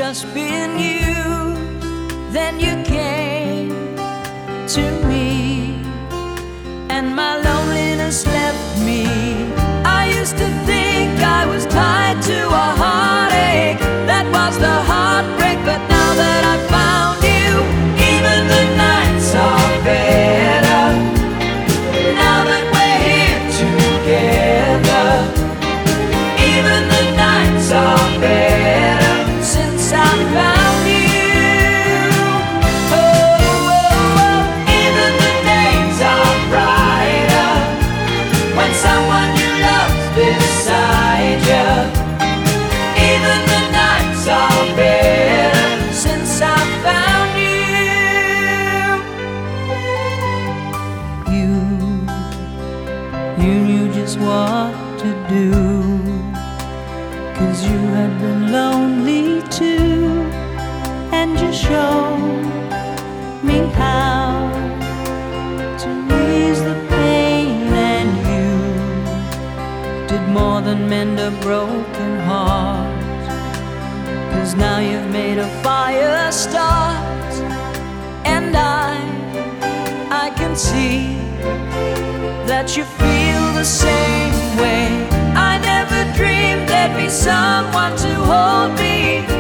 just being used. Then you came to me, and my loneliness left me. I used to think I was tied to a heartache. That was the heartbreak, but now that I found you, even the nights are better. Now that we're here together, even the nights are better since I found you. Oh, oh, oh. Even the days are brighter when someone you love's beside you. Even the nights are better since I found you. You knew just what to do, 'cause you had been lonely too, and you showed me how to ease the pain. And you did more than mend a broken heart, 'cause now you've made a fire start. And I can see that you feel the same way. I never dreamed there'd be someone to hold me